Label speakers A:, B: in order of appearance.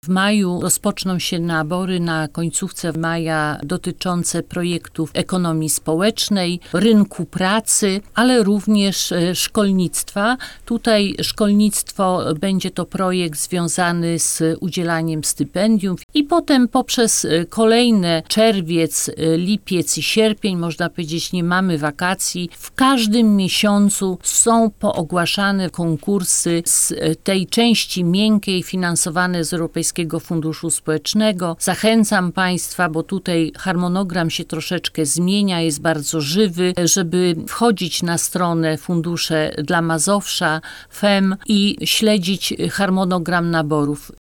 A: W maju rozpoczną się nabory na końcówce maja dotyczące projektów ekonomii społecznej, rynku pracy, ale również szkolnictwa. Tutaj szkolnictwo będzie to projekt związany z udzielaniem stypendiów i potem poprzez kolejne czerwiec, lipiec i sierpień, można powiedzieć, nie mamy wakacji. W każdym miesiącu są poogłaszane konkursy z tej części miękkiej finansowane z Europejskiego Funduszu Społecznego. Zachęcam Państwa, bo tutaj harmonogram się troszeczkę zmienia, jest bardzo żywy, żeby wchodzić na stronę Fundusze dla Mazowsza, FEM i śledzić harmonogram naborów.